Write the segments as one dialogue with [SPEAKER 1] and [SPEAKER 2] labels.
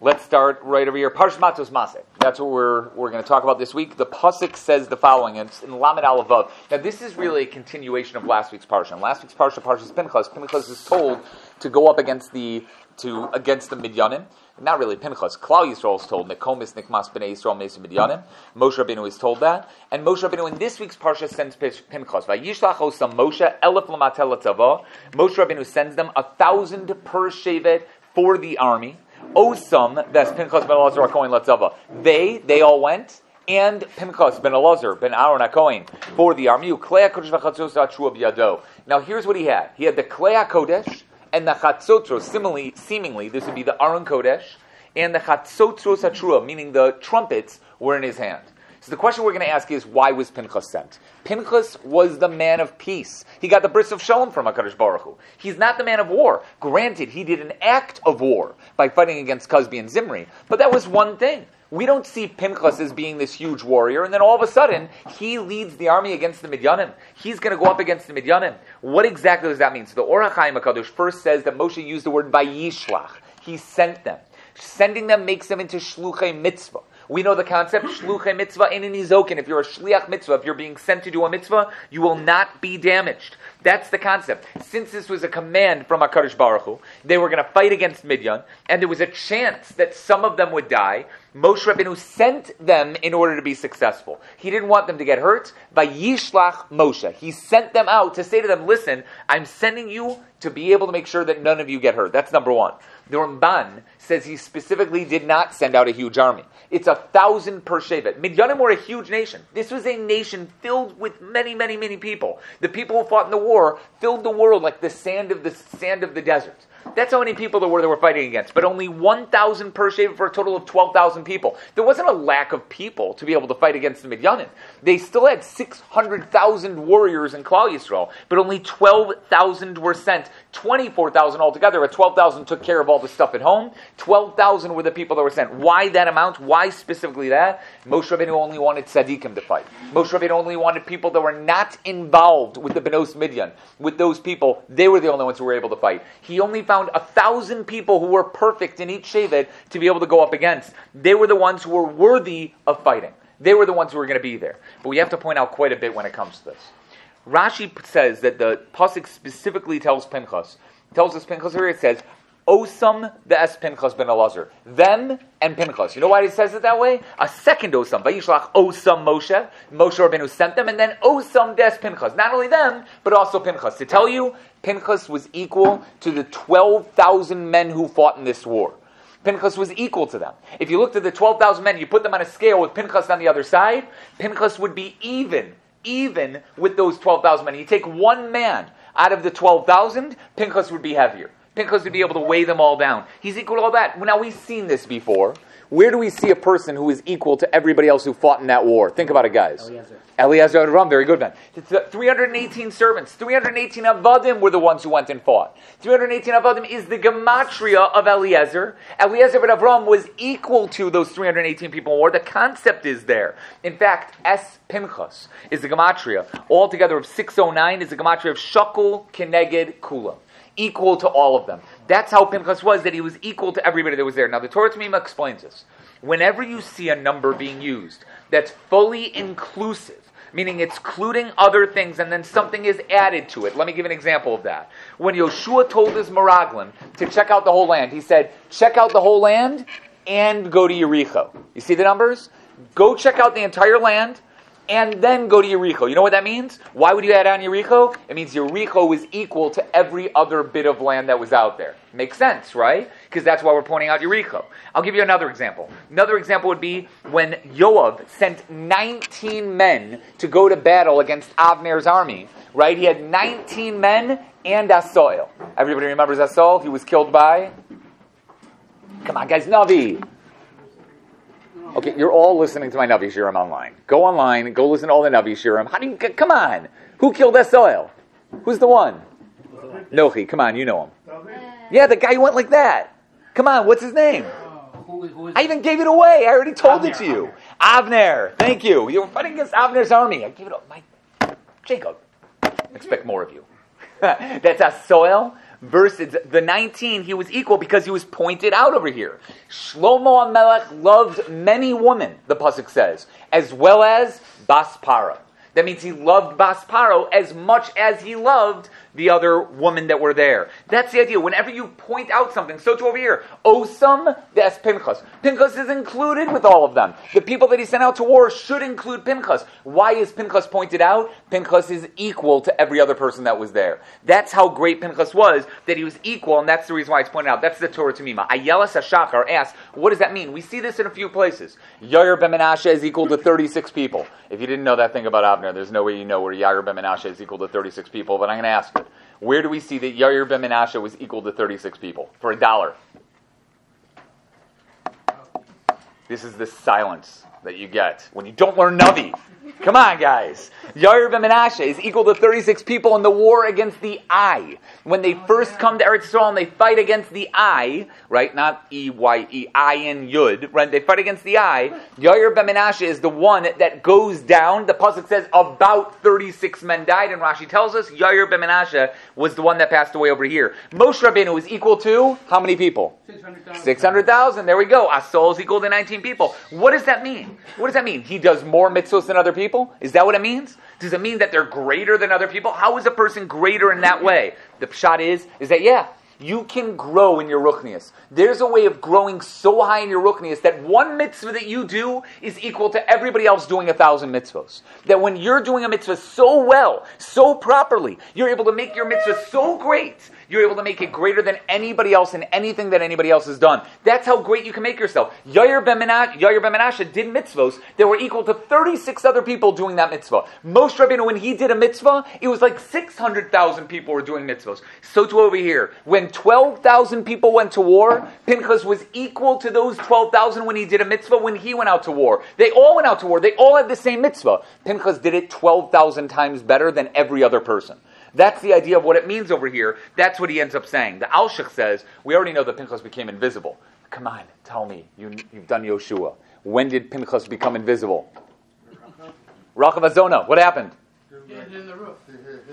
[SPEAKER 1] Let's start right over here. Parshas Matos Maseh. That's what we're going to talk about this week. The pasuk says the following. It's in Lamed Aleph Vav. Now this is really a continuation of last week's parsha. In last week's parsha, Parshas Pinchas. Pinchas is told to go up against the Midyanim. Not really Pinchas. Klal Yisrael is told, Nekomis Nikmas Bnei Yisrael Mesu Midyanim. Moshe Rabbeinu is told that. And Moshe Rabbeinu in this week's parsha sends Pinchas. Vayishlach osam Moshe elef l'matel l'tzava. Moshe Rabbeinu sends them 1,000 per shevet for the army. Osam, that's Pinchas ben Elazar HaKohen l'tzava. They all went, and Pinchas ben Elazar ben Aaron HaKohen for the army. Klei HaKodesh v'chatzos ha'trua b'yado. Now here's what he had. He had the Klei HaKodesh and the Chatzotros. Seemingly, this would be the Aron Kodesh, and the Chatzotros HaTrua, meaning the trumpets, were in his hand. So the question we're going to ask is, why was Pinchas sent? Pinchas was the man of peace. He got the bris of shalom from HaKadosh Baruch Hu. He's not the man of war. Granted, he did an act of war by fighting against Cozbi and Zimri, but that was one thing. We don't see Pinchas as being this huge warrior, and then all of a sudden, he leads the army against the Midyanim. He's going to go up against the Midyanim. What exactly does that mean? So the Or HaChaim HaKadosh first says that Moshe used the word Vayishlach. He sent them. Sending them makes them into Shluchei Mitzvah. We know the concept, Shluchei Mitzvah in an Izokin. If you're a Shliach Mitzvah, if you're being sent to do a mitzvah, you will not be damaged. That's the concept. Since this was a command from HaKadosh Baruch Hu, they were going to fight against Midyan, and there was a chance that some of them would die. Moshe Rabbeinu sent them in order to be successful. He didn't want them to get hurt. Vayishlach Moshe. He sent them out to say to them, listen, I'm sending you to be able to make sure that none of you get hurt. That's number one. The Ramban says he specifically did not send out a huge army. It's 1,000 per shevet. Midyanim were a huge nation. This was a nation filled with many, many, many people. The people who fought in the war filled the world like the sand of the desert. That's how many people there were fighting against. But only 1,000 per shevet for a total of 12,000 people. There wasn't a lack of people to be able to fight against the Midyanim. They still had 600,000 warriors in Klal Yisrael, but only 12,000 were sent. 24,000 altogether. But 12,000 took care of all the stuff at home. 12,000 were the people that were sent. Why that amount? Why specifically that? Moshe Rabbeinu only wanted tzaddikim to fight. Moshe Rabbeinu only wanted people that were not involved with the Benos Midyan. With those people, they were the only ones who were able to fight. He only found 1,000 people who were perfect in each shevet to be able to go up against. They were the ones who were worthy of fighting. They were the ones who were going to be there. But we have to point out quite a bit when it comes to this. Rashi says that the pasuk specifically tells us here it says, Osam the es Pinchas ben Elazar. Them and Pinchas. You know why it says it that way? A second Osam. Vayishlach Osam Moshe. Moshe Rabbeinu sent them, and then Osam des Pinchas. Not only them, but also Pinchas. To tell you, Pinchas was equal to the 12,000 men who fought in this war. Pinchas was equal to them. If you looked at the 12,000 men, you put them on a scale with Pinchas on the other side, Pinchas would be even with those 12,000 men. You take one man out of the 12,000, Pinchas would be heavier. Pinchas would be able to weigh them all down. He's equal to all that. Now, we've seen this before. Where do we see a person who is equal to everybody else who fought in that war? Think about it, guys. Eliezer Aram, very good man. 318 servants. 318 Avadim were the ones who went and fought. 318 Avadim is the gematria of Eliezer. Eliezer ben Avram was equal to those 318 people in war. The concept is there. In fact, Es Pinchas is the gematria. Altogether of 609 is the gematria of Shakul Keneged Kula. Equal to all of them. That's how Pinchas was, that he was equal to everybody that was there. Now, the Torah Tamima explains this. Whenever you see a number being used that's fully inclusive, meaning it's including other things and then something is added to it. Let me give an example of that. When Yoshua told his Meraglim to check out the whole land, he said, check out the whole land and go to Yericho. You see the numbers? Go check out the entire land and then go to Yericho. You know what that means? Why would you add on Yericho? It means Yericho was equal to every other bit of land that was out there. Makes sense, right? Because that's why we're pointing out Yericho. I'll give you another example. Another example would be when Yoav sent 19 men to go to battle against Avner's army, right? He had 19 men and Asael. Everybody remembers Asael? He was killed by? Come on, guys, Navi. Okay, you're all listening to my Navi Shirim online. Go online and go listen to all the Navi Shirim. Come on. Who killed Esoel? Who's the one? Nochi. Come on, you know him. Yeah, the guy who went like that. Come on, what's his name? I even gave it away. I already told it to you. Avner. Thank you. You were fighting against Avner's army. I gave it up. Jacob. I expect more of you. That's Esoel. versus the 19, he was equal because he was pointed out over here. Shlomo HaMelech loved many women, the pasuk says, as well as Bas Para. That means he loved Bas Paro as much as he loved the other women that were there. That's the idea. Whenever you point out something, so too over here, Osam, that's Pinchas. Pinchas is included with all of them. The people that he sent out to war should include Pinchas. Why is Pinchas pointed out? Pinchas is equal to every other person that was there. That's how great Pinchas was, that he was equal, and that's the reason why it's pointed out. That's the Torah Tamima. Ayelas HaShachar asks, what does that mean? We see this in a few places. Yair ben Menashe is equal to 36 people. If you didn't know that thing about Avner, there's no way you know where Yair ben Menashe is equal to 36 people, but I'm going to ask you. Where do we see that Yair ben Menashe was equal to 36 people? For $1. This is the silence that you get when you don't learn Navi. Come on, guys. Yair ben Menashe is equal to 36 people in the war against the Ai. When they first come to Eretz Yisrael and they fight against the Ai, right? Not E-Y-E, Ayin Yud, right? They fight against the Ai. Yair ben Menashe is the one that goes down. The pasuk says about 36 men died, and Rashi tells us Yair ben Menashe was the one that passed away over here. Moshe Rabbeinu was equal to how many people? 600,000. There we go. Asol is equal to 19 people. What does that mean? What does that mean? He does more mitzvahs than other people? Is that what it means? Does it mean that they're greater than other people? How is a person greater in that way? The pshat is that, yeah, you can grow in your ruchnius. There's a way of growing so high in your ruchnius that one mitzvah that you do is equal to everybody else doing 1,000 mitzvahs. That when you're doing a mitzvah so well, so properly, you're able to make your mitzvah so great, you're able to make it greater than anybody else in anything that anybody else has done. That's how great you can make yourself. Yair ben Menashe did mitzvahs that were equal to 36 other people doing that mitzvah. Moshe Rabbeinu, when he did a mitzvah, it was like 600,000 people were doing mitzvahs. So too over here. When 12,000 people went to war, Pinchas was equal to those 12,000 when he did a mitzvah when he went out to war. They all went out to war. They all had the same mitzvah. Pinchas did it 12,000 times better than every other person. That's the idea of what it means over here. That's what he ends up saying. The Alshich says, we already know that Pinchas became invisible. Come on, tell me. You've done Yoshua. When did Pinchas become invisible? Rachav Azona. What happened?
[SPEAKER 2] In the roof.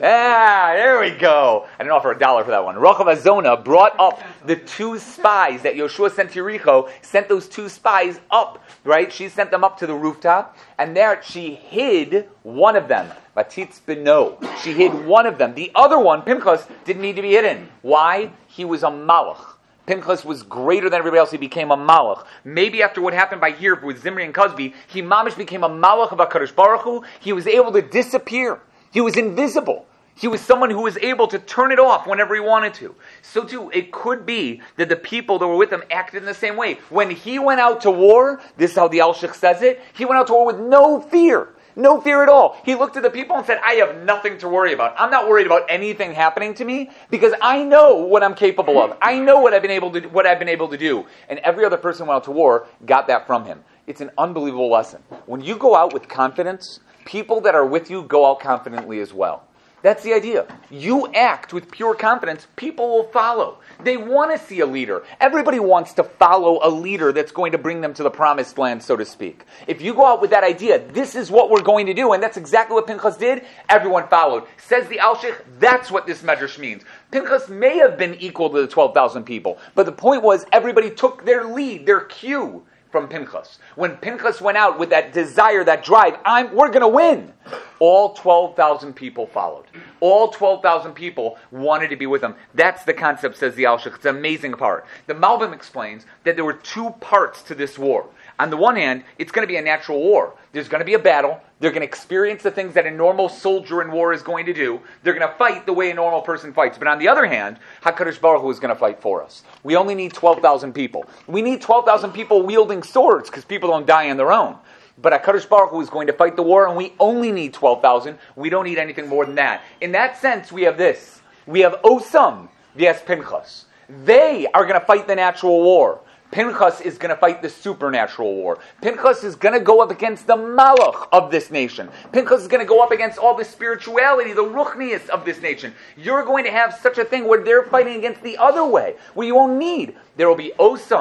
[SPEAKER 1] Ah, there we go. I didn't offer $1 for that one. Rachav Azona brought up the 2 spies that Yoshua sent to Yericho, sent those 2 spies up, right? She sent them up to the rooftop, and there she hid one of them. Batitz Beno. She hid one of them. The other one, Pinchas, didn't need to be hidden. Why? He was a malach. Pinchas was greater than everybody else. He became a malach. Maybe after what happened by here with Zimri and Cosby, he mamish became a malach of HaKadosh Baruch Hu. He was able to disappear. He was invisible. He was someone who was able to turn it off whenever he wanted to. So too, it could be that the people that were with him acted in the same way. When he went out to war, this is how the Alshich says it, he went out to war with no fear. No fear at all. He looked at the people and said, I have nothing to worry about. I'm not worried about anything happening to me because I know what I'm capable of. I know what I've been able to do. And every other person who went out to war got that from him. It's an unbelievable lesson. When you go out with confidence, people that are with you go out confidently as well. That's the idea. You act with pure confidence, people will follow. They want to see a leader. Everybody wants to follow a leader that's going to bring them to the promised land, so to speak. If you go out with that idea, this is what we're going to do, and that's exactly what Pinchas did, everyone followed. Says the Alshich, that's what this medrash means. Pinchas may have been equal to the 12,000 people, but the point was everybody took their lead, their cue from Pinchas. When Pinchas went out with that desire, that drive, we're going to win. All 12,000 people followed. All 12,000 people wanted to be with him. That's the concept, says the Alshich. It's an amazing part. The Malbim explains that there were 2 parts to this war. On the one hand, it's going to be a natural war. There's going to be a battle. They're going to experience the things that a normal soldier in war is going to do. They're going to fight the way a normal person fights. But on the other hand, HaKadosh Baruch Hu is going to fight for us. We only need 12,000 people. We need 12,000 people wielding swords because people don't die on their own. But HaKadosh Baruch Hu is going to fight the war, and we only need 12,000. We don't need anything more than that. In that sense, we have this. We have Osam, yes, Pinchas. They are going to fight the natural war. Pinchas is going to fight the supernatural war. Pinchas is going to go up against the malach of this nation. Pinchas is going to go up against all the spirituality, the ruchnius of this nation. You're going to have such a thing where they're fighting against the other way, where you won't need. There will be Osam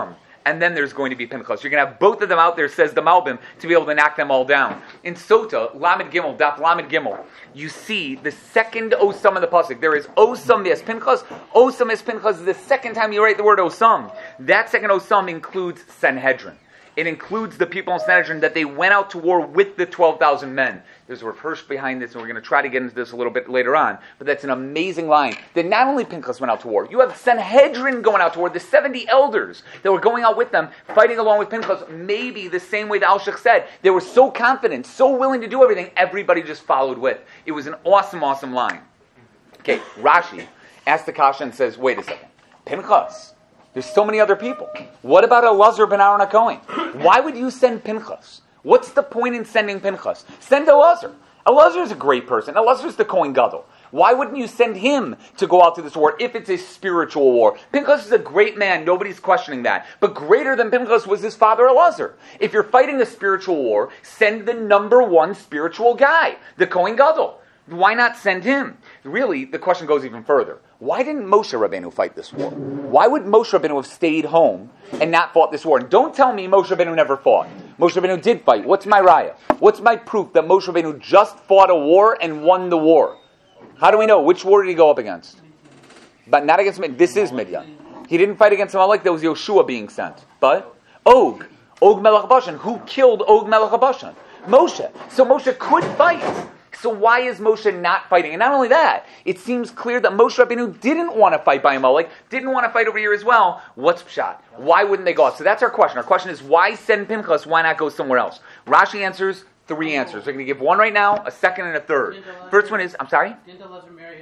[SPEAKER 1] and then there's going to be Pinchas. You're going to have both of them out there, says the Malbim, to be able to knock them all down. In Sota, Lamed Gimel, Daf Lamed Gimel, you see the second Osam in the pasuk. There is Osam vs Pinchas. Osam vs Pinchas is the second time you write the word Osam. That second Osam includes Sanhedrin. It includes the people in Sanhedrin that they went out to war with the 12,000 men. There's a rehearse behind this, and we're going to try to get into this a little bit later on. But that's an amazing line. That not only Pinchas went out to war, you have Sanhedrin going out to war, the 70 elders that were going out with them, fighting along with Pinchas, maybe the same way the Alshich said. They were so confident, so willing to do everything, everybody just followed with. It was an awesome, awesome line. Okay, Rashi asks the Kasha and says, wait a second. Pinchas, there's so many other people. What about Elazar ben Aaron HaKohen? Why would you send Pinchas? What's the point in sending Pinchas? Send Elazar. Elazar is a great person. Elazar is the Kohen Gadol. Why wouldn't you send him to go out to this war if it's a spiritual war? Pinchas is a great man. Nobody's questioning that. But greater than Pinchas was his father Elazar. If you're fighting a spiritual war, send the number one spiritual guy, the Kohen Gadol. Why not send him? Really, the question goes even further. Why didn't Moshe Rabbeinu fight this war? Why would Moshe Rabbeinu have stayed home and not fought this war? And don't tell me Moshe Rabbeinu never fought. Moshe Rabbeinu did fight. What's my raya? What's my proof that Moshe Rabbeinu just fought a war and won the war? How do we know? Which war did he go up against? But not against Midian. This is Midian. He didn't fight against Amalek. There was Yoshua being sent. But Og Melech Bashan. Who killed Og Melech Bashan? Moshe. So Moshe could fight. So why is Moshe not fighting? And not only that, it seems clear that Moshe Rabbeinu didn't want to fight by Amalek, didn't want to fight over here as well. What's pshat? Why wouldn't they go out? So that's our question. Our question is, why send Pinchas? Why not go somewhere else? Rashi answers 3 answers. We're going to give one right now, a second, and a third. First one is, I'm sorry?
[SPEAKER 2] Didn't Elazar marry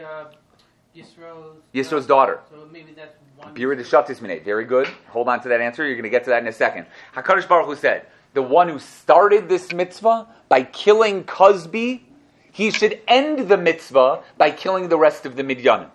[SPEAKER 1] Yisro's daughter?
[SPEAKER 2] So maybe that's one.
[SPEAKER 1] Bira Deshatis Minate. Very good. Hold on to that answer. You're going to get to that in a second. HaKadosh Baruch Hu said, the one who started this mitzvah by killing Cosby, he should end the mitzvah by killing the rest of the Midyanim.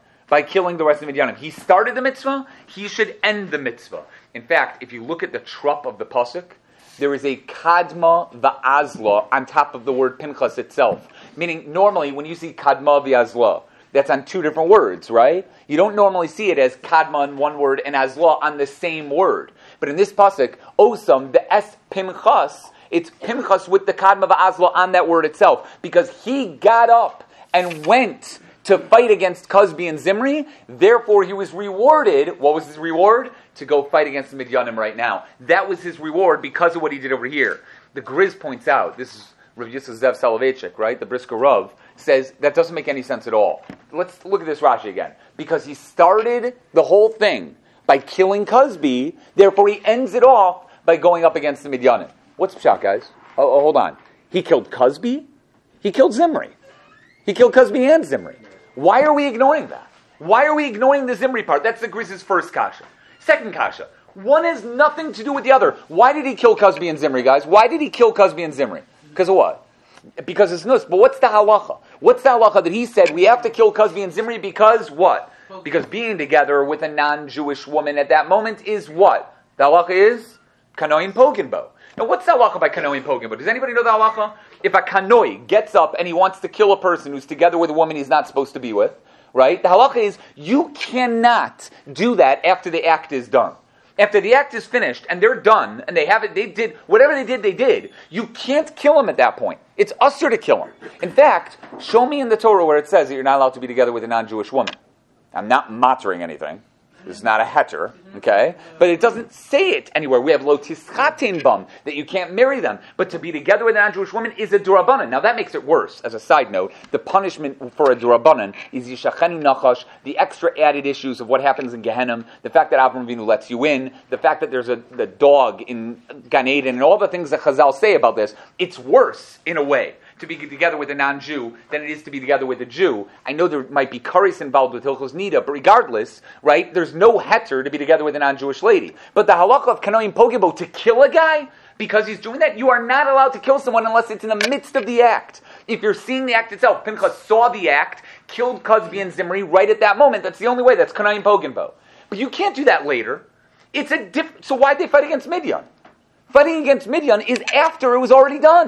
[SPEAKER 1] He started the mitzvah, he should end the mitzvah. In fact, if you look at the trup of the pasuk, there is a kadma va'azla on top of the word Pinchas itself. Meaning, normally, when you see kadma v'azla, that's on 2 different words, right? You don't normally see it as kadma on one word and azla on the same word. But in this pasuk, osam, the es Pinchas, it's Pinchas with the Kadma va'azla on that word itself. Because he got up and went to fight against Cosby and Zimri. Therefore, he was rewarded. What was his reward? To go fight against the Midyanim right now. That was his reward because of what he did over here. The Griz points out, this is Rav Yisrael Zev Soloveitchik, right? The Brisker Rav says that doesn't make any sense at all. Let's look at this Rashi again. Because he started the whole thing by killing Cosby. Therefore, he ends it off by going up against the Midyanim. What's pshat, guys? Oh, hold on. He killed Cosby? He killed Zimri. He killed Cosby and Zimri. Why are we ignoring that? Why are we ignoring the Zimri part? That's the Griz's first kasha. Second kasha. One has nothing to do with the other. Why did he kill Cosby and Zimri, guys? Why did he kill Cosby and Zimri? Because of what? Because it's nus. But what's the halacha? What's the halacha that he said we have to kill Cosby and Zimri because what? Because being together with a non-Jewish woman at that moment is what? The halacha is kanoim poginbo. Now, what's the halacha by kanoim poginbo? Does anybody know the halacha? If a kanoi gets up and he wants to kill a person who's together with a woman he's not supposed to be with, right? The halacha is you cannot do that after the act is done. After the act is finished and they're done and they did whatever they did. You can't kill him at that point. It's usher to kill him. In fact, show me in the Torah where it says that you're not allowed to be together with a non-Jewish woman. I'm not mattering anything. This is not a heter, okay? But it doesn't say it anywhere. We have lo tischatin bam, that you can't marry them. But to be together with a non-Jewish woman is a durabanan. Now that makes it worse. As a side note, the punishment for a durabanan is yishachenu nachash, the extra added issues of what happens in Gehenna, the fact that Avram Avinu lets you in, the fact that there's the dog in Gan Eden, and all the things that Chazal say about this. It's worse, in a way, to be together with a non-Jew than it is to be together with a Jew. I know there might be karis involved with Hilchos Nida, but regardless, right, there's no heter to be together with a non-Jewish lady. But the halacha of kanoim pogibo, to kill a guy, because he's doing that, you are not allowed to kill someone unless it's in the midst of the act. If you're seeing the act itself, Pinchas saw the act, killed Cosby and Zimri right at that moment, that's the only way, that's kanoim pogibo. But you can't do that later. So why'd they fight against Midian? Fighting against Midian is after it was already done.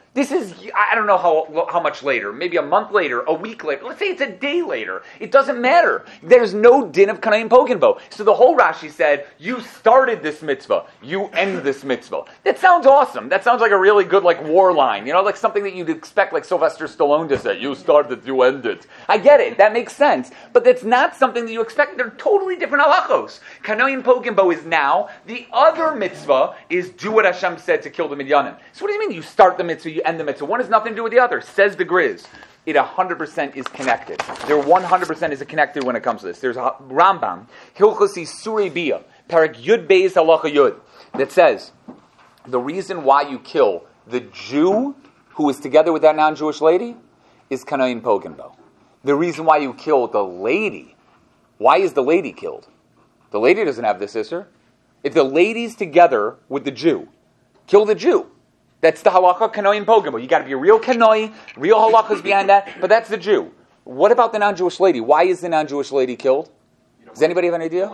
[SPEAKER 1] This is, I don't know how much later, maybe a month later, a week later. Let's say it's a day later. It doesn't matter. There's no din of Kanayim Poginbo. So the whole Rashi said, you started this mitzvah. You end this mitzvah. That sounds awesome. That sounds like a really good war line. Like something that you'd expect like Sylvester Stallone to say. You started, you ended. I get it. That makes sense. But that's not something that you expect. They're totally different halachos. Kanayim Poginbo is now. The other mitzvah is do what Hashem said to kill the Midyanim. So what do you mean you start the mitzvah, you end the mitzvah? One has nothing to do with the other. Says the Grizz. It 100% is connected. There 100% is connected when it comes to this. There's a Rambam, Hilchos Isurei Bia, Parak Yud Beis Halacha Yud, that says the reason why you kill the Jew who is together with that non-Jewish lady is Kanayim Poginbo. The reason why you kill the lady, why is the lady killed? The lady doesn't have this issur. If the lady's together with the Jew, kill the Jew. That's the halacha Kanayim Poginbo. You got to be a real kanoi, real halachas behind that, but that's the Jew. What about the non-Jewish lady? Why is the non-Jewish lady killed? Does anybody have an idea?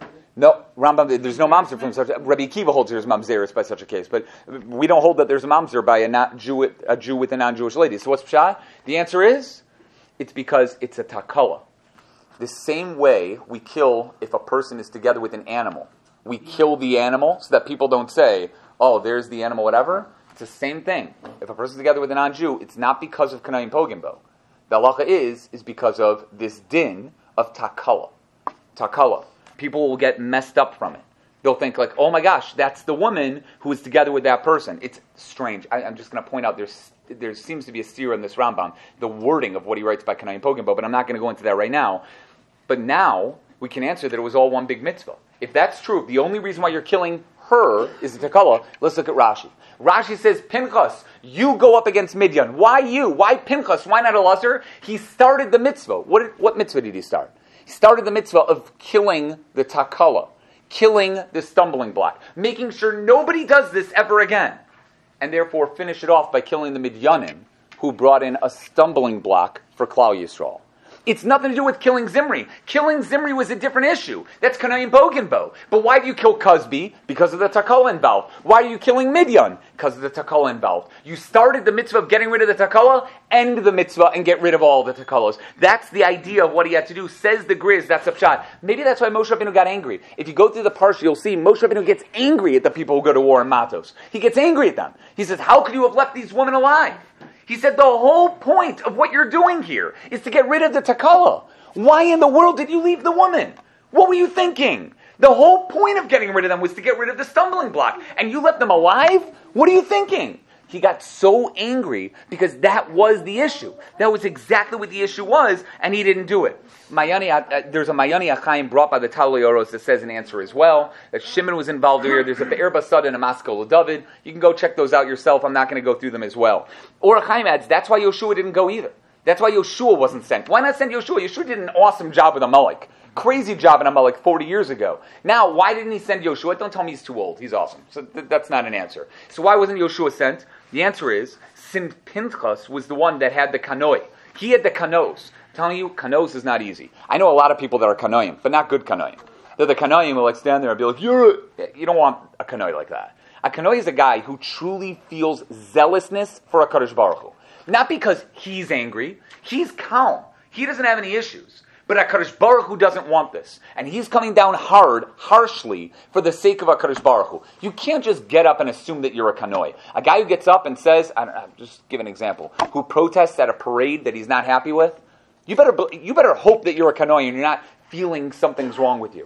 [SPEAKER 1] No, Rambam. There's no mamzer from such. Rabbi Akiva holds there's mamzeris by such a case, but we don't hold that there's a mamzer by a Jew with a non-Jewish lady. So what's pshat? The answer is, it's because it's a takala. The same way we kill if a person is together with an animal. We kill the animal so that people don't say, oh, there's the animal, whatever. It's the same thing. If a person's together with a non-Jew, it's not because of Kanayim Poginbo. The halacha is because of this din of takala. Takala. People will get messed up from it. They'll think like, oh my gosh, that's the woman who is together with that person. It's strange. I'm just going to point out there seems to be a steer in this Rambam, the wording of what he writes by Kanayim Poginbo, but I'm not going to go into that right now. But now we can answer that it was all one big mitzvah. If that's true, the only reason why you're killing her is the takala. Let's look at Rashi. Rashi says, Pinchas, you go up against Midyan. Why you? Why Pinchas? Why not Elazar? He started the mitzvah. What mitzvah did he start? He started the mitzvah of killing the takala, killing the stumbling block, making sure nobody does this ever again, and therefore finish it off by killing the Midyanim, who brought in a stumbling block for Klal Yisrael. It's nothing to do with killing Zimri. Killing Zimri was a different issue. That's Kanayim Poginbo. But why do you kill Cosby? Because of the takala involved. Why are you killing Midyan? Because of the takala involved. You started the mitzvah of getting rid of the takala, end the mitzvah and get rid of all the takalos. That's the idea of what he had to do. Says the Grizz, that's a pshat. Maybe that's why Moshe Rabbeinu got angry. If you go through the parsha, you'll see Moshe Rabbeinu gets angry at the people who go to war in Matos. He gets angry at them. He says, how could you have left these women alive? He said, the whole point of what you're doing here is to get rid of the takala. Why in the world did you leave the woman? What were you thinking? The whole point of getting rid of them was to get rid of the stumbling block. And you left them alive? What are you thinking? He got so angry because that was the issue. That was exactly what the issue was, and he didn't do it. There's a Mayani Achaim brought by the Talmud Yoros that says an answer as well, that Shimon was involved here. There's a Be'er Basad and a Maskal David. You can go check those out yourself. I'm not going to go through them as well. Or Achaim adds, that's why Yoshua didn't go either. That's why Yoshua wasn't sent. Why not send Yoshua? Yoshua did an awesome job with Amalek. Crazy job in Amalek 40 years ago. Now, why didn't he send Yoshua? Don't tell me he's too old. He's awesome. So that's not an answer. So why wasn't Yoshua sent? The answer is, since Pinchas was the one that had the kanoi. He had the kanos. I'm telling you, kanos is not easy. I know a lot of people that are kanoim, but not good kanoim. They're the kanoim who stand there and be like, you don't want a kanoi like that. A kanoi is a guy who truly feels zealousness for a Kadosh Baruch Hu. Not because he's angry. He's calm. He doesn't have any issues. But HaKadosh Baruch Hu doesn't want this. And he's coming down harshly, for the sake of HaKadosh Baruch Hu. You can't just get up and assume that you're a kanoi. A guy who gets up and says, I'll just give an example, who protests at a parade that he's not happy with, you better hope that you're a kanoi and you're not feeling something's wrong with you.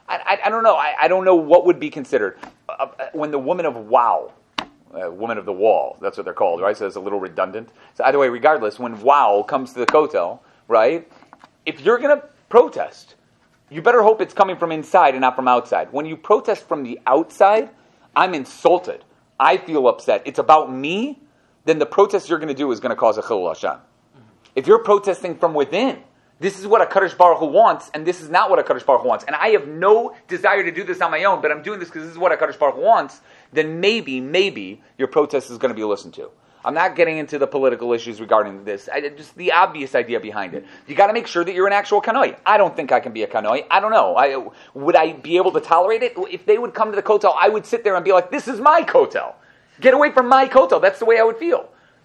[SPEAKER 1] I don't know. I don't know what would be considered. When the woman of Wow, woman of the wall, that's what they're called, right? So it's a little redundant. So either way, regardless, when Wow comes to the kotel, right, if you're going to protest, you better hope it's coming from inside and not from outside. When you protest from the outside, I'm insulted. I feel upset. It's about me, then the protest you're going to do is going to cause a chilul Hashem. If you're protesting from within, this is what a Kadosh Baruch Hu wants, and this is not what a Kadosh Baruch Hu wants, and I have no desire to do this on my own, but I'm doing this because this is what a Kadosh Baruch Hu wants, then maybe your protest is going to be listened to. I'm not getting into the political issues regarding this. Just the obvious idea behind it. You got to make sure that you're an actual kanoi. I don't think I can be a kanoi. I don't know. Would I be able to tolerate it? If they would come to the kotel, I would sit there and be like, this is my kotel. Get away from my kotel. That's the way I would feel.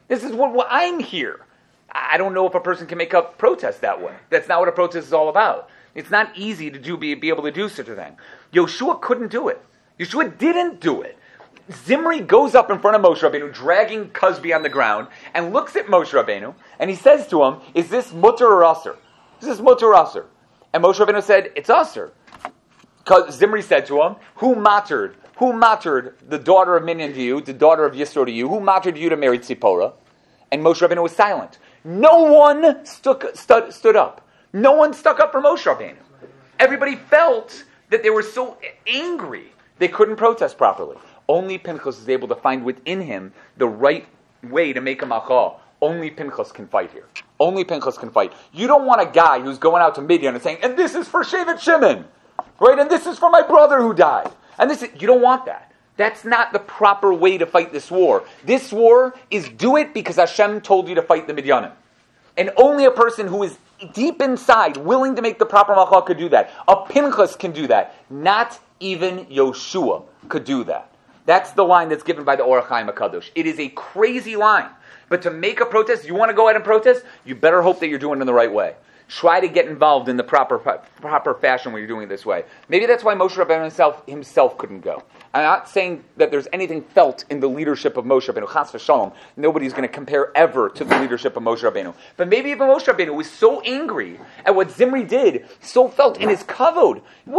[SPEAKER 1] This is what I'm here. I don't know if a person can make a protest that way. That's not what a protest is all about. It's not easy to be able to do such a thing. Yoshua couldn't do it. Yoshua didn't do it. Zimri goes up in front of Moshe Rabbeinu, dragging Cusby on the ground, and looks at Moshe Rabbeinu, and he says to him, is this mutter or usser? Is this mutter or usser? And Moshe Rabbeinu said, it's usser. Zimri said to him, who mattered the daughter of Minyan to you, the daughter of Yisro to you? Who mattered you to marry Tzipora? And Moshe Rabbeinu was silent. No one stood up. No one stuck up for Moshe Rabbeinu. Everybody felt that they were so angry they couldn't protest properly. Only Pinchas is able to find within him the right way to make a machal. Only Pinchas can fight here. Only Pinchas can fight. You don't want a guy who's going out to Midian and saying, and this is for Shevet Shimon, right? And this is for my brother who died. And you don't want that. That's not the proper way to fight this war. This war is do it because Hashem told you to fight the Midyanim. And only a person who is deep inside, willing to make the proper machal could do that. A Pinchas can do that. Not even Yoshua could do that. That's the line that's given by the Orach Chaim HaKadosh. It is a crazy line. But to make a protest, you want to go ahead and protest, you better hope that you're doing it in the right way. Try to get involved in the proper fashion when you're doing it this way. Maybe that's why Moshe Rabbeinu himself couldn't go. I'm not saying that there's anything felt in the leadership of Moshe Rabbeinu. Chas v'shalom. Nobody's going to compare ever to the leadership of Moshe Rabbeinu. But maybe even Moshe Rabbeinu was so angry at what Zimri did, so felt in his kavod.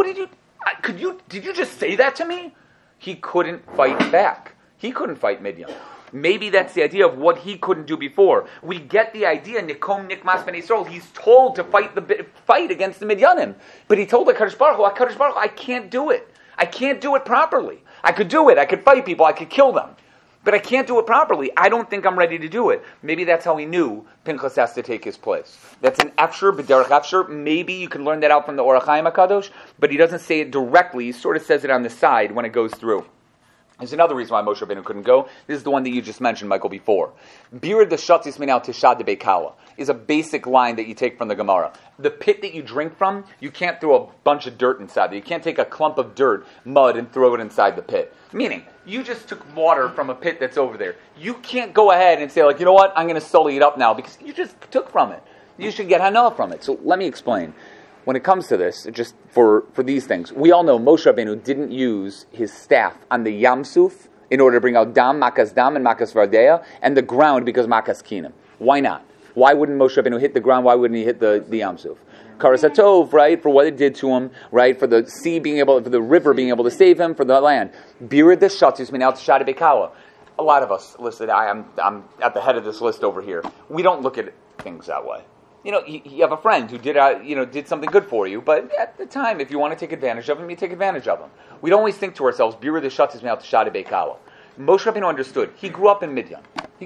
[SPEAKER 1] Did you just say that to me? He couldn't fight back. He couldn't fight Midian. Maybe that's the idea of what he couldn't do before. We get the idea, Nikom Nikmas Ben Yisrael, he's told to fight against the Midyanim. But he told HaKadosh Baruch Hu, I can't do it. I can't do it properly. I could do it. I could fight people. I could kill them. But I can't do it properly. I don't think I'm ready to do it. Maybe that's how he knew Pinchas has to take his place. That's an Efsher, B'derech Efsher. Maybe you can learn that out from the Orach Chaim HaKadosh, but he doesn't say it directly. He sort of says it on the side when it goes through. There's another reason why Moshe Rabbeinu couldn't go. This is the one that you just mentioned, Michael, before. Bir the shatis minal tishad de beikala is a basic line that you take from the Gemara. The pit that you drink from, you can't throw a bunch of dirt inside it. You can't take a clump of dirt, mud, and throw it inside the pit. Meaning, you just took water from a pit that's over there. You can't go ahead and say, like, you know what, I'm going to sully it up now, because you just took from it. You should get hana from it. So let me explain. When it comes to this, just for these things, we all know Moshe Rabbeinu didn't use his staff on the Yamsuf in order to bring out Dam, Makas Dam, and Makas Vardeya, and the ground because Makas Kinim. Why not? Why wouldn't Moshe Rabbeinu hit the ground? Why wouldn't he hit the Yamsuf? Karasatov, right, for what it did to him, right, for the sea being able, for the river being able to save him, for the land. Birid the Shatus Minal Tshad Bekawa. A lot of us, listen, I'm at the head of this list over here. We don't look at things that way. You know, you have a friend who did something good for you, but at the time, if you want to take advantage of him, you take advantage of him. We don't always think to ourselves, Bira the Shatis Me'al Tshad Beikawa. Moshe Rabbeinu understood. He grew up in Midian.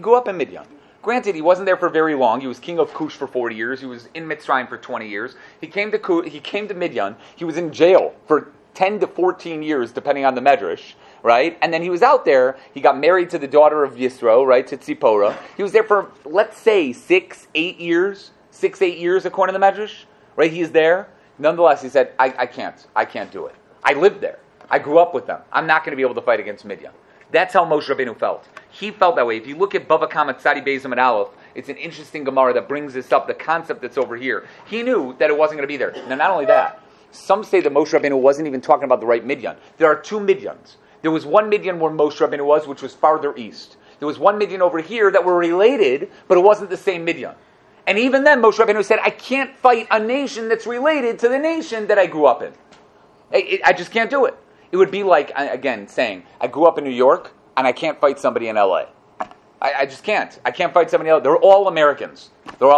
[SPEAKER 1] Granted, he wasn't there for very long. He was king of Cush for 40 years. He was in Mitzrayim for 20 years. He came to Midian. He was in jail for 10 to 14 years, depending on the medrash, right? And then he was out there. He got married to the daughter of Yisro, right, to Tzipora. He was there for, let's say, 6-8 years. 6-8 years, according to the Medrash, right? He is there. Nonetheless, he said, I can't do it. I lived there. I grew up with them. I'm not going to be able to fight against Midian. That's how Moshe Rabbeinu felt. He felt that way. If you look at Bava Kama Tzadi Beizim and Aleph, it's an interesting Gemara that brings this up, the concept that's over here. He knew that it wasn't going to be there. Now, not only that, some say that Moshe Rabbeinu wasn't even talking about the right Midian. There are two Midians. There was one Midian where Moshe Rabbeinu was, which was farther east. There was one Midian over here that were related, but it wasn't the same Midian. And even then, Moshe Rabbeinu said, I can't fight a nation that's related to the nation that I grew up in. I just can't do it. It would be like, again, saying, I grew up in New York, and I can't fight somebody in L.A. I just can't. I can't fight somebody else. They're all Americans.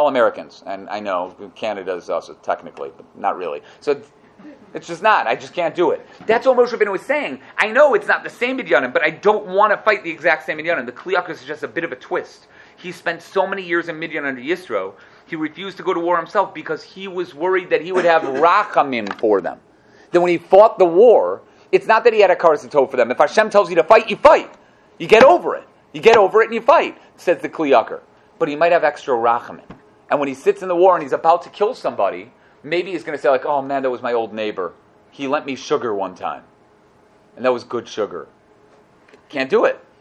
[SPEAKER 1] And I know Canada is also technically, but not really. So it's just not. I just can't do it. That's what Moshe Rabbeinu was saying. I know it's not the same Midyanim, but I don't want to fight the exact same Midyanim. The Kli Yakar is just a bit of a twist. He spent so many years in Midian under Yisro, he refused to go to war himself because he was worried that he would have rachamim for them. Then when he fought the war, it's not that he had a karas for them. If Hashem tells you to fight, you fight. You get over it. You get over it and you fight, says the Kli Yakar. But he might have extra rachamim. And when he sits in the war and he's about to kill somebody, maybe he's going to say like, oh man, that was my old neighbor. He lent me sugar one time. And that was good sugar. Can't do it.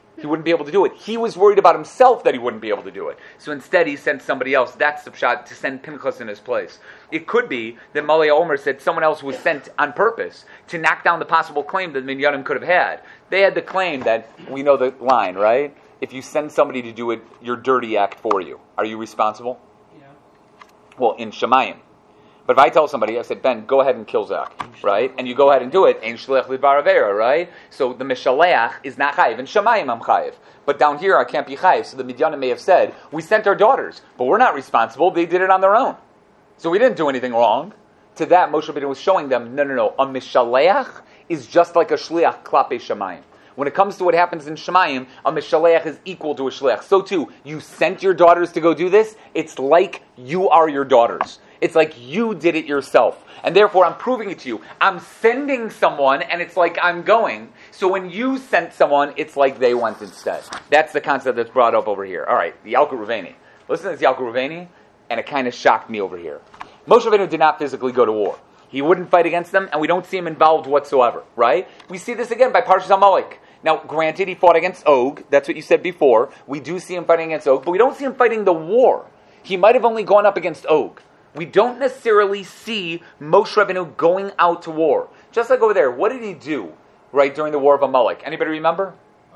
[SPEAKER 1] He wouldn't be able to do it. He was worried about himself that he wouldn't be able to do it. So instead, he sent somebody else. That's the shot, to send Pinchas in his place. It could be that Malaya Omer said someone else was sent on purpose to knock down the possible claim that Minyanim could have had. They had the claim that, we know the line, right? If you send somebody to do it, your dirty act for you. Are you responsible?
[SPEAKER 2] Yeah.
[SPEAKER 1] Well, in Shemayim. But if I tell somebody, I said, Ben, go ahead and kill Zach, right? And you go ahead and do it, Ein Shliach Lidbar Avera, right? So the Mishaleach is not Chayiv. In Shemayim, I'm Chayiv. But down here, I can't be Chayiv. So the Midyanim may have said, we sent our daughters, but we're not responsible. They did it on their own. So we didn't do anything wrong. To that, Moshe Rabbeinu was showing them, no. A Mishaleach is just like a Shliach Klape Shemayim. When it comes to what happens in Shemayim, a Mishaleach is equal to a Shliach. So too, you sent your daughters to go do this, it's like you are your daughters. It's like you did it yourself. And therefore, I'm proving it to you. I'm sending someone, and it's like I'm going. So when you sent someone, it's like they went instead. That's the concept that's brought up over here. All right, the Yalkut Ruveni. Listen to this Yalkut Ruveni, and it kind of shocked me over here. Moshe Rabbeinu did not physically go to war. He wouldn't fight against them, and we don't see him involved whatsoever, right? We see this again by Parshas Amalek. Now, granted, he fought against Og. That's what you said before. We do see him fighting against Og, but we don't see him fighting the war. He might have only gone up against Og. We don't necessarily see Moshe Rabbeinu going out to war. Just like over there, what did he do, right, during the war of Amalek? Anybody remember?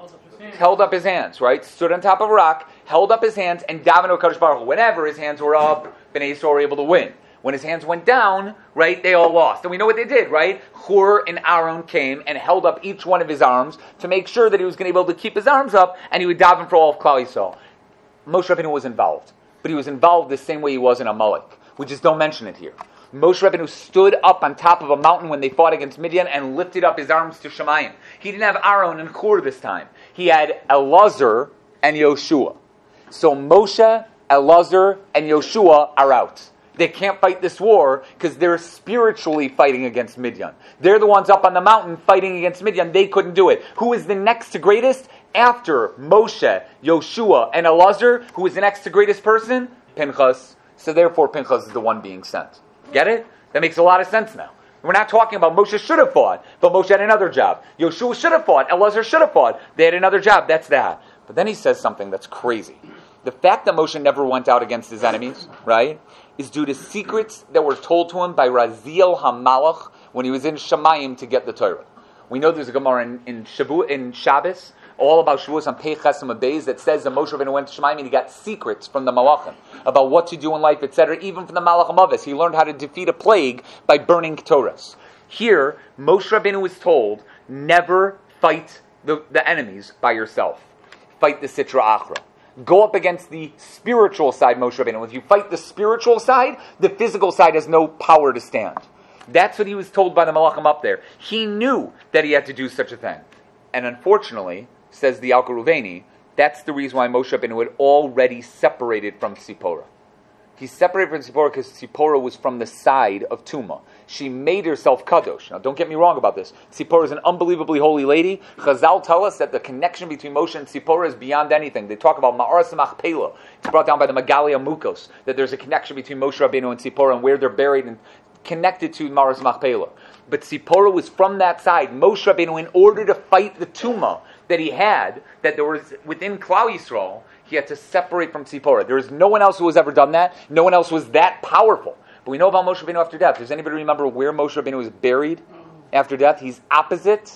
[SPEAKER 1] Held up his hands, right? Stood on top of a rock, held up his hands, and davened HaKadosh Baruch Hu. Whenever his hands were up, Bnei Yisrael were able to win. When his hands went down, right, they all lost. And we know what they did, right? Hur and Aaron came and held up each one of his arms to make sure that he was going to be able to keep his arms up, and he would daven for all of Klal Yisrael. Moshe Rabbeinu was involved. But he was involved the same way he was in Amalek. We just don't mention it here. Moshe Rabbeinu stood up on top of a mountain when they fought against Midian and lifted up his arms to Shemayim. He didn't have Aaron and Hur this time. He had Elazar and Yoshua. So Moshe, Elazar, and Yoshua are out. They can't fight this war because they're spiritually fighting against Midian. They're the ones up on the mountain fighting against Midian. They couldn't do it. Who is the next to greatest? After Moshe, Yoshua, and Elazar, who is the next to greatest person? Pinchas. So therefore, Pinchas is the one being sent. Get it? That makes a lot of sense now. We're not talking about Moshe should have fought, but Moshe had another job. Yoshua should have fought. Elazar should have fought. They had another job. That's that. But then he says something that's crazy. The fact that Moshe never went out against his enemies, right, is due to secrets that were told to him by Raziel HaMalach when he was in Shemayim to get the Torah. We know there's a Gemara in Shabbos, all about Shavuos on Pei Chesem Beis that says that Moshe Rabbeinu went to Shemayim and he got secrets from the Malachim about what to do in life, etc. Even from the Malachim Avis, he learned how to defeat a plague by burning Torahs. Here, Moshe Rabbeinu was told, never fight the enemies by yourself. Fight the Sitra Achra. Go up against the spiritual side, Moshe Rabbeinu. If you fight the spiritual side, the physical side has no power to stand. That's what he was told by the Malachim up there. He knew that he had to do such a thing. And unfortunately, says the Yalkut Ruveni, that's the reason why Moshe Rabbeinu had already separated from Tzipora. He separated from Tzipora because Tzipora was from the side of Tuma. She made herself Kadosh. Now, don't get me wrong about this. Tzipora is an unbelievably holy lady. Chazal tell us that the connection between Moshe and Tzipora is beyond anything. They talk about Ma'aras Machpelah. It's brought down by the Magalia Mukos, that there's a connection between Moshe Rabbeinu and Tzipora and where they're buried and connected to Ma'aras Machpelah. But Tzipora was from that side. Moshe Rabbeinu, in order to fight the Tuma that he had, that there was within Klal Yisrael, he had to separate from Tzipora. There is no one else who has ever done that. No one else was that powerful. But we know about Moshe Rabbeinu after death. Does anybody remember where Moshe Rabbeinu was buried after death? He's opposite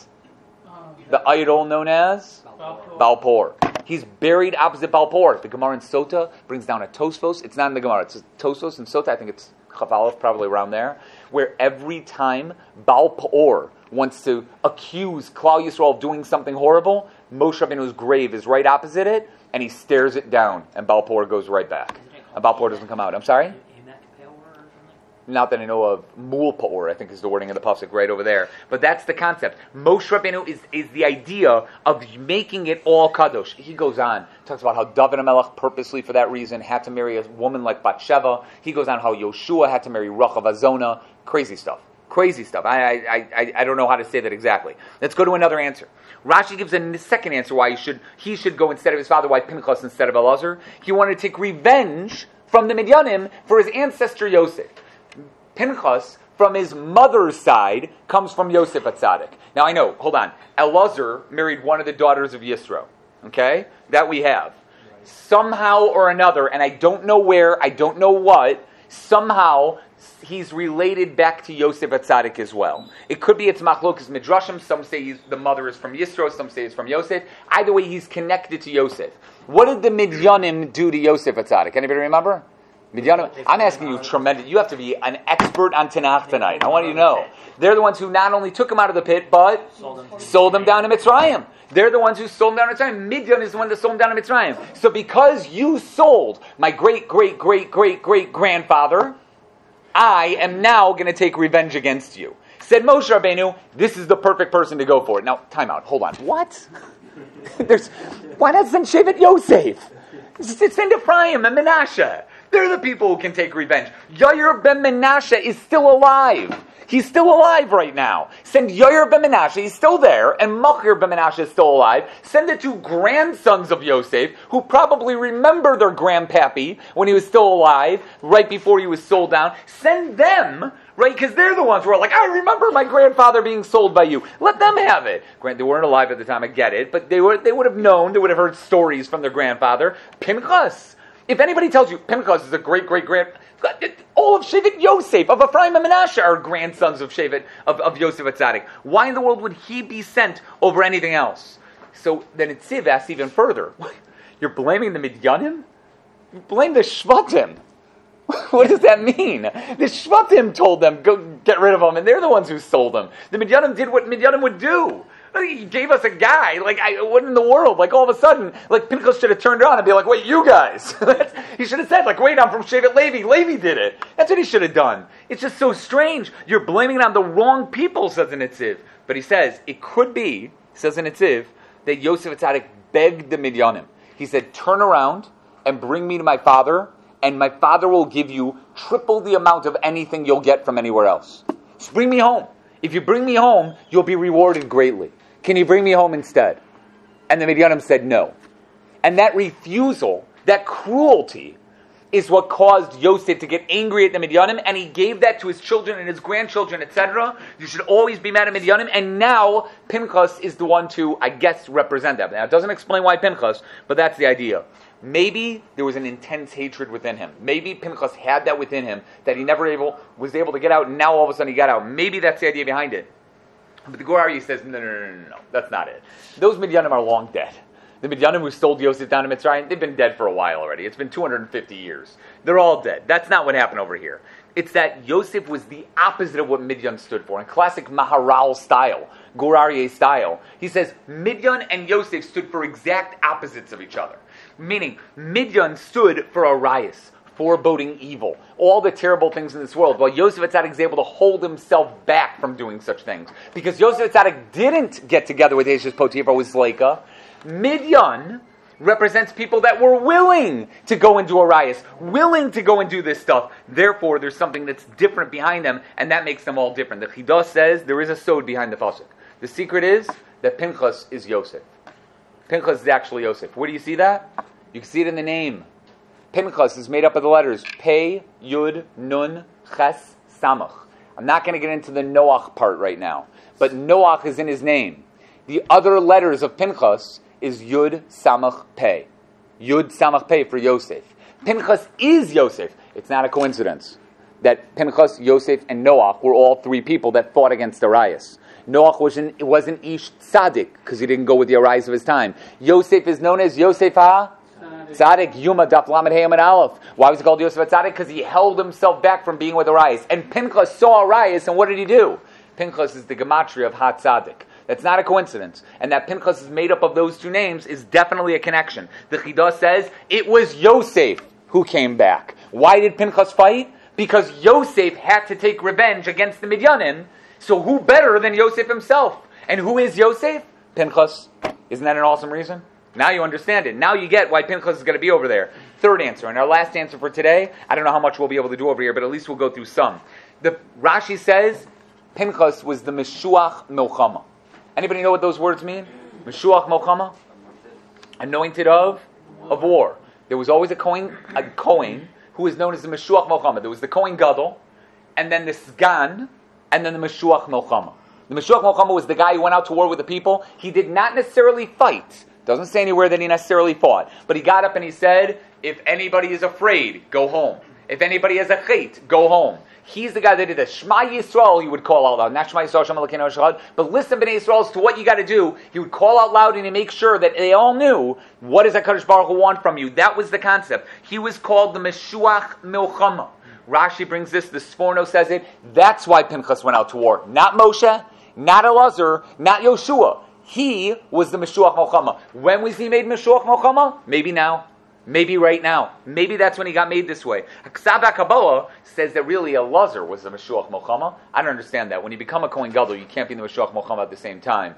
[SPEAKER 1] the idol known as Balpor. He's buried opposite Balpor. The Gemara in Sota brings down a Tosfos. It's not in the Gemara. It's a Tosfos in Sota. I think it's Chavalov, probably around there, where every time Balpor wants to accuse Klal Yisrael of doing something horrible, Moshe Rabbeinu's grave is right opposite it, and he stares it down, and Balpor goes right back. And Balpor doesn't come out. I'm sorry? Not that I know of. Mul Pa'or, I think is the wording of the pasuk right over there. But that's the concept. Moshe Rabbeinu is the idea of making it all kadosh. He goes on, talks about how David HaMelech purposely for that reason had to marry a woman like Bathsheba. He goes on how Yoshua had to marry Rachav Azona. Crazy stuff. Crazy stuff. I don't know how to say that exactly. Let's go to another answer. Rashi gives a second answer why he should go instead of his father, why Pinchas instead of Elazar. He wanted to take revenge from the Midyanim for his ancestor Yosef. Pinchas, from his mother's side, comes from Yosef HaTzadik. Now I know, hold on, Elazar married one of the daughters of Yisro. Okay? That we have. Somehow or another, and I don't know where, I don't know what, somehow he's related back to Yosef Atzadik as well. It could be it's Machlokas Midrashim. Some say the mother is from Yisro, some say it's from Yosef. Either way, he's connected to Yosef. What did the Midyanim do to Yosef Atzadik? Anybody remember? Midyanim? I'm asking you tremendous. You have to be an expert on Tanakh tonight. I want you to know. They're the ones who not only took him out of the pit, but sold him down to Mitzrayim. They're the ones who sold him down to Mitzrayim. Midyan is the one that sold him down to Mitzrayim. So because you sold my great-great-great-great-great-grandfather, I am now going to take revenge against you. Said Moshe Rabbeinu, this is the perfect person to go for it. Now, time out. Hold on. What? Why not send Shevet Yosef? Send Ephraim and Menashe. They're the people who can take revenge. Yair ben Menashe is still alive. He's still alive right now. Send Yair ben Menashe, he's still there, and Machir ben Menashe is still alive. Send the two grandsons of Yosef, who probably remember their grandpappy when he was still alive, right before he was sold down. Send them, right, because they're the ones who are like, I remember my grandfather being sold by you. Let them have it. They weren't alive at the time, I get it, but they would have known, they would have heard stories from their grandfather. Pinchas. If anybody tells you Pinchas is a great-great-grand... All of Shevet Yosef, of Ephraim and Menashe, are grandsons of Shevet, of Yosef Atzadik. Why in the world would he be sent over anything else? So then Tziv asks even further. You're blaming the Midyanim? You blame the Shvatim. What does that mean? The Shvatim told them, go get rid of them, and they're the ones who sold them. The Midyanim did what Midyanim would do. He gave us a guy, what in the world? All of a sudden, Pinchas should have turned around and be like, wait, you guys. He should have said, wait, I'm from Shevet Levi. Levi did it. That's what he should have done. It's just so strange. You're blaming it on the wrong people, says the Netziv. But he says, it could be, says the Netziv, that Yosef Atzadik begged the Midyanim. He said, turn around and bring me to my father, and my father will give you triple the amount of anything you'll get from anywhere else. Just bring me home. If you bring me home, you'll be rewarded greatly. Can you bring me home instead? And the Midyanim said no. And that refusal, that cruelty, is what caused Yosef to get angry at the Midyanim, and he gave that to his children and his grandchildren, etc. You should always be mad at Midyanim, and now Pinchas is the one to, I guess, represent that. Now, it doesn't explain why Pinchas, but that's the idea. Maybe there was an intense hatred within him. Maybe Pinchas had that within him that he never was able to get out, and now all of a sudden he got out. Maybe that's the idea behind it. But the Gur Aryeh says, no, that's not it. Those Midyanim are long dead. The Midyanim who sold Yosef down to Mitzrayim, they've been dead for a while already. It's been 250 years. They're all dead. That's not what happened over here. It's that Yosef was the opposite of what Midyan stood for. In classic Maharal style, Gur Aryeh style, he says Midyan and Yosef stood for exact opposites of each other. Meaning, Midyan stood for Arias, foreboding evil, all the terrible things in this world, while Yosef Atzadik is able to hold himself back from doing such things. Because Yosef Atzadik didn't get together with Eshes Potiphar with Zleika. Midyan represents people that were willing to go and do Arias, willing to go and do this stuff. Therefore, there's something that's different behind them, and that makes them all different. The Chidah says there is a sod behind the pasuk. The secret is that Pinchas is Yosef. Pinchas is actually Yosef. Where do you see that? You can see it in the name. Pinchas is made up of the letters Pei, Yud, Nun, Ches, Samach. I'm not going to get into the Noach part right now, but Noach is in his name. The other letters of Pinchas is Yud, Samach, Pei. Yud, Samach, Pei for Yosef. Pinchas is Yosef. It's not a coincidence that Pinchas, Yosef, and Noach were all three people that fought against Arias. Noach wasn't Ish Tzaddik because he didn't go with the Arias of his time. Yosef is known as Yosef Tzaddik, Yuma, Daf, Lamed, Hey, and Aleph. Why was he called Yosef Tzaddik? Because he held himself back from being with Arias. And Pinchas saw Arias, and what did he do? Pinchas is the gematria of Ha Tzaddik. That's not a coincidence. And that Pinchas is made up of those two names is definitely a connection. The Chidah says it was Yosef who came back. Why did Pinchas fight? Because Yosef had to take revenge against the Midyanim. So who better than Yosef himself? And who is Yosef? Pinchas. Isn't that an awesome reason? Now you understand it. Now you get why Pinchas is going to be over there. Third answer, and our last answer for today, I don't know how much we'll be able to do over here, but at least we'll go through some. The Rashi says Pinchas was the Meshuach Milchama. Anybody know what those words mean? Meshuach Milchama? Anointed of war. There was always a Kohen who was known as the Meshuach Milchama. There was the Kohen Gadol, and then the Sgan, and then the Meshuach Milchama. The Meshuach Milchama was the guy who went out to war with the people. He did not necessarily fight Doesn't say anywhere that he necessarily fought. But he got up and he said, if anybody is afraid, go home. If anybody has a chait, go home. He's the guy that did the Shema Yisrael, he would call out loud. Not Shema Yisrael, Shema Elokeinu Echad, but listen, Bnei Yisrael, to what you got to do. He would call out loud and he'd make sure that they all knew, what does HaKadosh Baruch Hu want from you? That was the concept. He was called the Meshuach Milchama. Rashi brings this, the Sforno says it. That's why Pinchas went out to war. Not Moshe, not Elazar, not Yoshua. He was the Meshuach Milchama. When was he made Meshuach Milchama? Maybe now. Maybe right now. Maybe that's when he got made this way. Haksav HaKabbalah says that really Elazar was the Meshuach Milchama. I don't understand that. When you become a Kohen Gadol, you can't be in the Meshuach Milchama at the same time.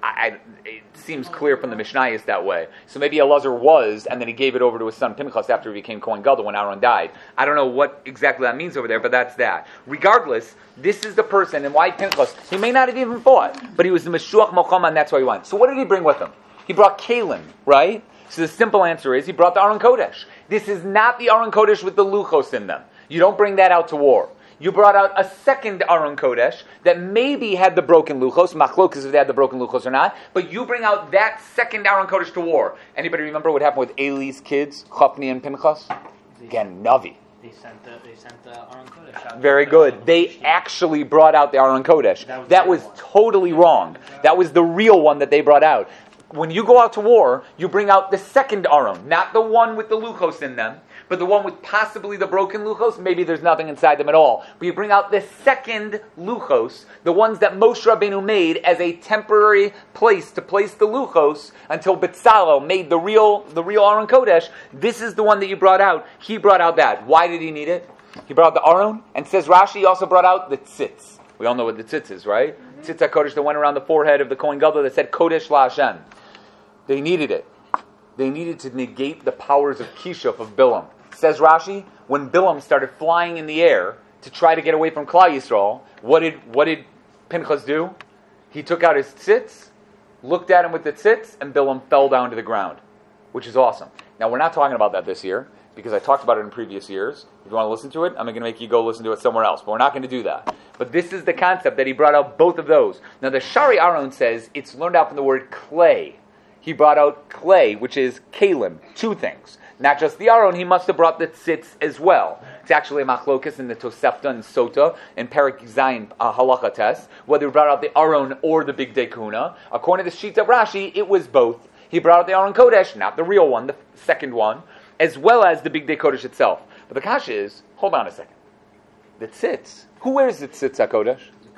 [SPEAKER 1] It seems clear from the Mishnayos that way. So maybe Elazar was, and then he gave it over to his son Pinchas after he became Kohen Gadol when Aaron died. I don't know what exactly that means over there, but that's that. Regardless, this is the person, and why Pinchas? He may not have even fought, but he was the Meshuach Milchama, and that's why he went. So what did he bring with him? He brought Kalim, right? So the simple answer is he brought the Aron Kodesh. This is not the Aron Kodesh with the Luchos in them. You don't bring that out to war. You brought out a second Aron Kodesh that maybe had the broken Luchos, Machlokas if they had the broken Luchos or not, but you bring out that second Aron Kodesh to war. Anybody remember what happened with Eli's kids, Chofni and Pinchas? Again, Navi.
[SPEAKER 3] They sent the Aron Kodesh out.
[SPEAKER 1] Very good. They actually brought out the Aron Kodesh. That was totally wrong. That was the real one that they brought out. When you go out to war, you bring out the second Aron, not the one with the Luchos in them, but the one with possibly the broken Luchos. Maybe there's nothing inside them at all. But you bring out the second Luchos, the ones that Moshe Rabbeinu made as a temporary place to place the Luchos until Betzalel made the real Aron Kodesh. This is the one that you brought out. He brought out that. Why did he need it? He brought out the Aron, and says Rashi, he also brought out the tzitz. We all know what the tzitz is, right? Tzitz HaKodesh that went around the forehead of the Kohen Gadol that said Kodesh LaHashem. They needed it. They needed to negate the powers of Kishuf, of Bilam. Says Rashi, when Bilam started flying in the air to try to get away from Klal Yisrael, what did Pinchas do? He took out his tzitz, looked at him with the tzitz, and Bilam fell down to the ground, which is awesome. Now, we're not talking about that this year, because I talked about it in previous years. If you want to listen to it, I'm going to make you go listen to it somewhere else, but we're not going to do that. But this is the concept that he brought out both of those. Now, the Shari Aron says it's learned out from the word clay. He brought out clay, which is kalim, two things. Not just the Aron, he must have brought the tzitz as well. It's actually a machlokas in the Tosefta and Sota and Perik Zayin halacha test, whether he brought out the Aron or the Big Day Kuna. According to the Shita of Rashi, it was both. He brought out the Aron Kodesh, not the real one, the second one, as well as the Big Day Kodesh itself. But the kasha is, hold on a second. The tzitz, who wears the tzitz HaKodesh?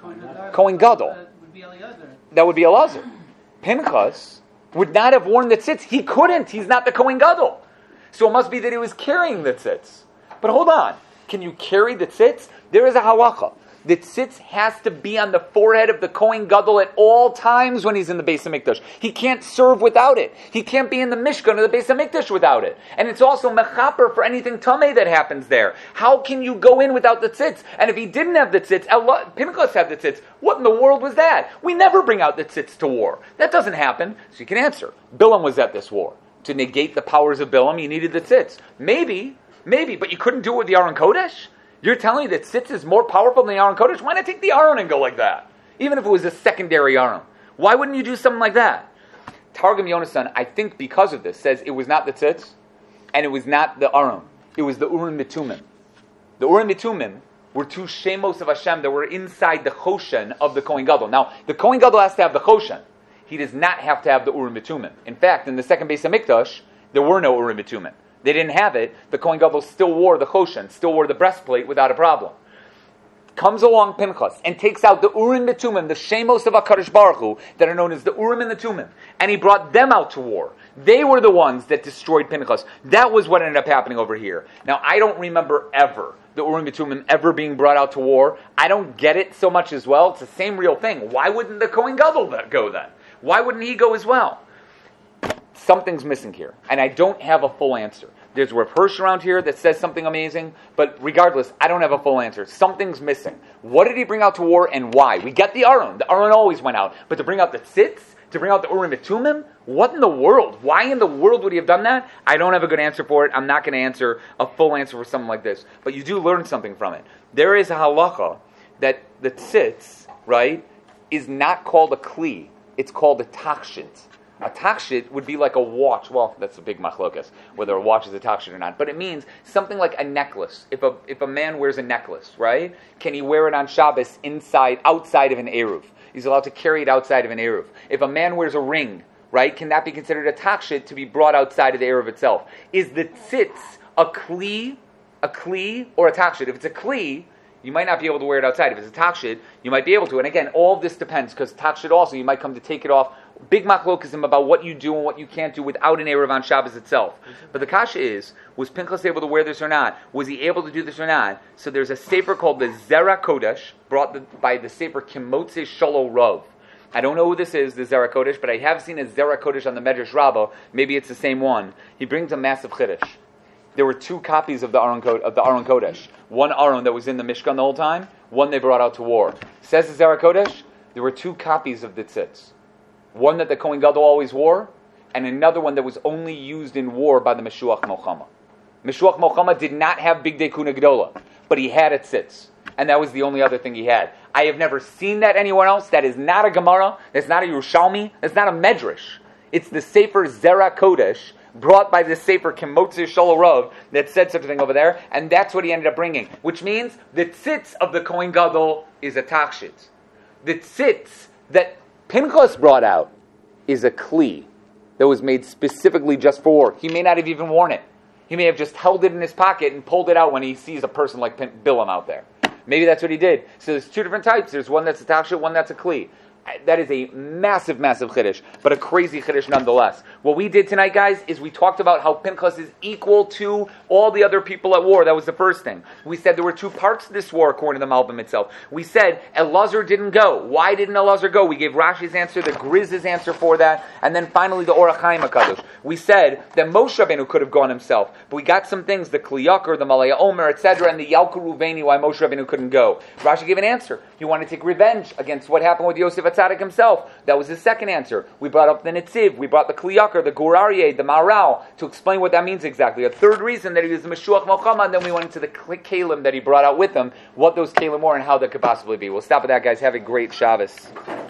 [SPEAKER 1] Kohen Gadol. That would be Elazar. Pinchas would not have worn the tzitz. He couldn't. He's not the Kohen Gadol. So it must be that he was carrying the tzitz. But hold on. Can you carry the tzitz? There is a halacha. The tzitz has to be on the forehead of the Kohen Gadol at all times when he's in the Beis HaMikdash. He can't serve without it. He can't be in the Mishkan or the Beis HaMikdash without it. And it's also mechaper for anything tamei that happens there. How can you go in without the tzitz? And if he didn't have the tzitz, Pinchas had the tzitz. What in the world was that? We never bring out the tzitz to war. That doesn't happen. So you can answer. Bilam was at this war. To negate the powers of Bilam, you needed the tzitz. Maybe, but you couldn't do it with the Aron Kodesh? You're telling me that tzitz is more powerful than the Aron Kodesh? Why not take the Aron and go like that? Even if it was a secondary Aron. Why wouldn't you do something like that? Targum Yonasan, I think because of this, says it was not the tzitz, and it was not the Aron. It was the Urim Mitumim. The Urim Mitumim were two Shemos of Hashem that were inside the Choshen of the Kohen Gadol. Now, the Kohen Gadol has to have the Choshen. He does not have to have the Urim Mitumim. In fact, in the second Beis HaMikdash, there were no Urim Mitumim. They didn't have it. The Kohen Gadol still wore the Choshen, still wore the breastplate without a problem. Comes along Pinchas and takes out the Urim Mitumim, the Shemos of HaKadosh Baruch Hu, that are known as the Urim and the Tumim, and he brought them out to war. They were the ones that destroyed Pinchas. That was what ended up happening over here. Now, I don't remember ever the Urim Mitumim ever being brought out to war. I don't get it so much as well. It's the same real thing. Why wouldn't the Kohen Gadol go then? Why wouldn't he go as well? Something's missing here, and I don't have a full answer. There's Rav Hirsch around here that says something amazing, but regardless, I don't have a full answer. Something's missing. What did he bring out to war and why? We get the Aron. The Aron always went out, but to bring out the tzitz, to bring out the Urim Mitumim, what in the world? Why in the world would he have done that? I don't have a good answer for it. I'm not going to answer a full answer for something like this, but you do learn something from it. There is a halacha that the tzitz, right, is not called a kli. It's called a tachshit. A takshit would be like a watch. Well, that's a big machlokas, whether a watch is a takshit or not. But it means something like a necklace. If a man wears a necklace, right? Can he wear it on Shabbos outside of an eruv? He's allowed to carry it outside of an eruv. If a man wears a ring, right? Can that be considered a takshit to be brought outside of the eruv itself? Is the tzitz a kli, or a takshit? If it's a kli, you might not be able to wear it outside. If it's a takshit, you might be able to. And again, all of this depends, because takshit also, you might come to take it off. Big machlokism about what you do and what you can't do without an eruv on Shabbos itself. But the kasha is, was Pinchas able to wear this or not? Was he able to do this or not? So there's a sefer called the Zera Kodesh, brought by the sefer Kimotze Sholo Rav. I don't know who this is, the Zera Kodesh, but I have seen a Zera Kodesh on the Medrash Rabbah. Maybe it's the same one. He brings a massive chiddush. There were 2 copies of the Aron Kodesh. One Aron that was in the Mishkan the whole time, one they brought out to war. Says the Zera Kodesh, there were 2 copies of the tzitz. One that the Kohen Gadol always wore, and another one that was only used in war by the Meshuach Milchama. Meshuach Milchama did not have Bigdei Kuna Gedola, but he had a tzitz, and that was the only other thing he had. I have never seen that anywhere else. That is not a Gemara, that's not a Yerushalmi, that's not a Medrash. It's the Sefer Zera Kodesh, brought by the Sefer Kimotze Sholo Rav, that said such a thing over there, and that's what he ended up bringing, which means the tzitz of the Kohen Gadol is a takshit. The tzitz that Pinchas brought out is a kli that was made specifically just for war. He may not have even worn it. He may have just held it in his pocket and pulled it out when he sees a person like Bilam out there. Maybe that's what he did. So there's 2 different types. There's one that's a takshit, one that's a kli. That is a massive, massive chiddush, but a crazy chiddush nonetheless. What we did tonight, guys, is we talked about how Pinchas is equal to all the other people at war. That was the first thing. We said there were 2 parts to this war, according to the Malbim itself. We said Elazar didn't go. Why didn't Elazar go? We gave Rashi's answer, the Grizz's answer for that, and then finally the Orach Chaim HaKadosh. We said that Moshe Rabbeinu could have gone himself, but we got some things, the Kli Yakar, the Malaya Omer, etc., and the Yalkut Ruveni, why Moshe Rabbeinu couldn't go. Rashi gave an answer. He wanted to take revenge against what happened with Yosef Atzadik himself. That was his second answer. We brought up the Netziv, we brought the Kli Yakar, the Gur Aryeh, the Maharal, to explain what that means exactly. A third reason that he was the Meshuach Milchama, and then we went into the Kalim that he brought out with him, what those Kalim were and how that could possibly be. We'll stop at that, guys. Have a great Shabbos.